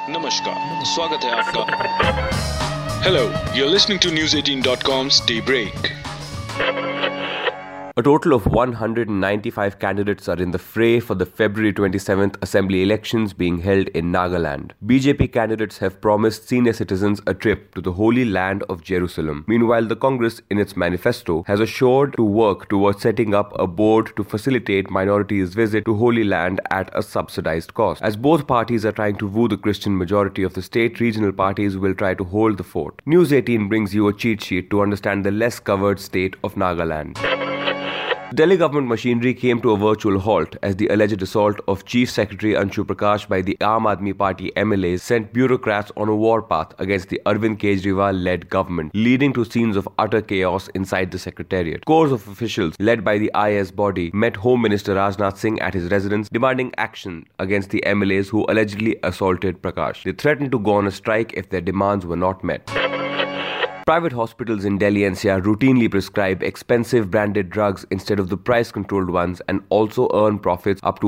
नमस्कार, स्वागत है आपका. Hello, you're listening to News18.com's Daybreak. A total of 195 candidates are in the fray for the February 27th Assembly elections being held in Nagaland. BJP candidates have promised senior citizens a trip to the Holy Land of Jerusalem. Meanwhile, the Congress, in its manifesto, has assured to work towards setting up a board to facilitate minorities' visit to Holy Land at a subsidized cost. As both parties are trying to woo the Christian majority of the state, regional parties will try to hold the fort. News 18 brings you a cheat sheet to understand the less covered state of Nagaland. Delhi government machinery came to a virtual halt as the alleged assault of Chief Secretary Anshu Prakash by the Aam Aadmi Party MLAs sent bureaucrats on a warpath against the Arvind Kejriwal-led government, leading to scenes of utter chaos inside the secretariat. Scores of officials, led by the IS body, met Home Minister Rajnath Singh at his residence, demanding action against the MLAs who allegedly assaulted Prakash. They threatened to go on a strike if their demands were not met. Private hospitals in Delhi NCR routinely prescribe expensive branded drugs instead of the price-controlled ones and also earn profits up to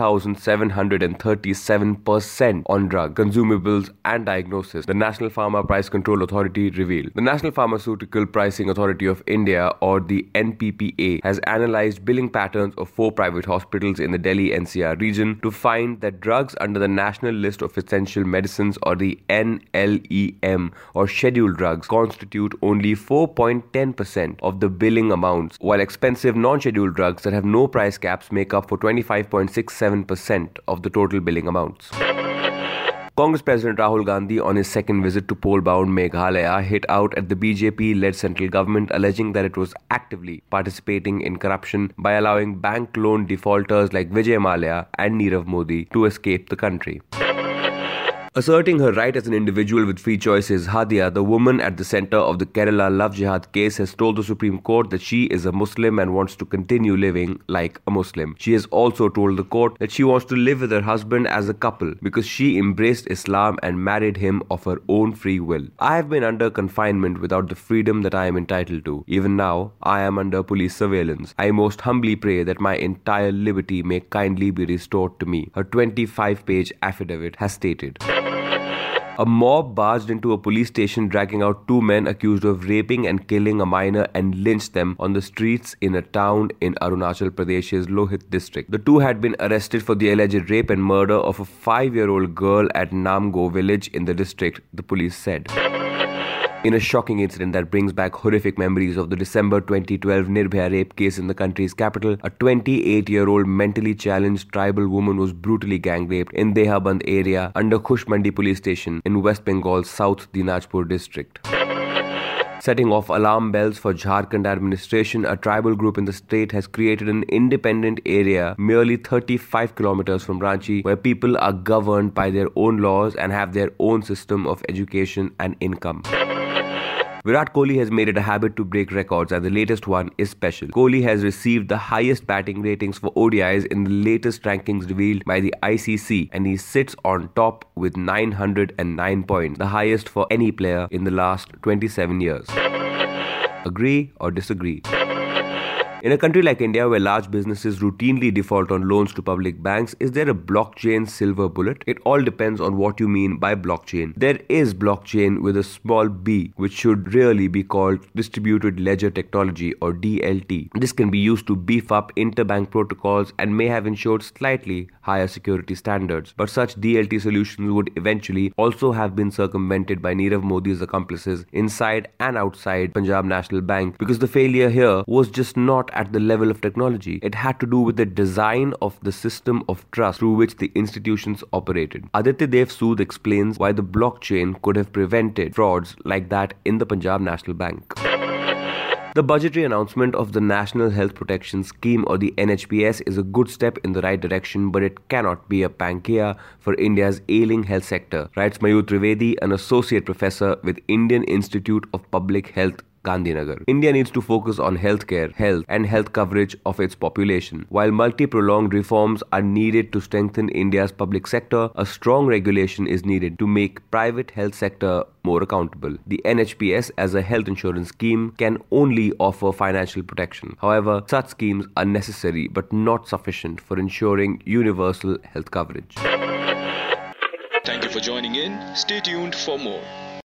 1,737% on drug, consumables and diagnosis, the National Pharma Price Control Authority revealed. The National Pharmaceutical Pricing Authority of India, or the NPPA, has analyzed billing patterns of 4 private hospitals in the Delhi NCR region to find that drugs under the National List of Essential Medicines, or the NLEM, or scheduled drugs, constitute only 4.10% of the billing amounts, while expensive non-scheduled drugs that have no price caps make up for 25.67% of the total billing amounts. Congress President Rahul Gandhi, on his second visit to poll-bound Meghalaya, hit out at the BJP-led central government, alleging that it was actively participating in corruption by allowing bank loan defaulters like Vijay Mallya and Nirav Modi to escape the country. Asserting her right as an individual with free choices, Hadia, the woman at the centre of the Kerala love jihad case, has told the Supreme Court that she is a Muslim and wants to continue living like a Muslim. She has also told the court that she wants to live with her husband as a couple because she embraced Islam and married him of her own free will. I have been under confinement without the freedom that I am entitled to. Even now, I am under police surveillance. I most humbly pray that my entire liberty may kindly be restored to me, her 25-page affidavit has stated. A mob barged into a police station, dragging out 2 men accused of raping and killing a minor, and lynched them on the streets in a town in Arunachal Pradesh's Lohit district. The 2 had been arrested for the alleged rape and murder of a 5-year-old girl at Namgo village in the district, the police said. In a shocking incident that brings back horrific memories of the December 2012 Nirbhaya rape case in the country's capital, a 28-year-old mentally challenged tribal woman was brutally gang-raped in Dehaband area under Khush Mandi police station in West Bengal's South Dinajpur district. Setting off alarm bells for Jharkhand administration, a tribal group in the state has created an independent area merely 35 kilometers from Ranchi, where people are governed by their own laws and have their own system of education and income. Virat Kohli has made it a habit to break records, and the latest one is special. Kohli has received the highest batting ratings for ODIs in the latest rankings revealed by the ICC, and he sits on top with 909 points, the highest for any player in the last 27 years. Agree or disagree? In a country like India, where large businesses routinely default on loans to public banks, is there a blockchain silver bullet? It all depends on what you mean by blockchain. There is blockchain with a small b, which should really be called Distributed Ledger Technology, or DLT. This can be used to beef up interbank protocols and may have ensured slightly higher security standards. But such DLT solutions would eventually also have been circumvented by Nirav Modi's accomplices inside and outside Punjab National Bank, because the failure here was just not at the level of technology. It had to do with the design of the system of trust through which the institutions operated. Aditya Dev Sood explains why the blockchain could have prevented frauds like that in the Punjab National Bank. The budgetary announcement of the National Health Protection Scheme, or the NHPS, is a good step in the right direction, but it cannot be a panacea for India's ailing health sector, writes Mayur Trivedi, an associate professor with Indian Institute of Public Health, Gandhinagar. India needs to focus on healthcare, health and health coverage of its population. While multi-pronged reforms are needed to strengthen India's public sector, a strong regulation is needed to make private health sector more accountable. The NHPS as a health insurance scheme can only offer financial protection. However, such schemes are necessary but not sufficient for ensuring universal health coverage. Thank you for joining in. Stay tuned for more.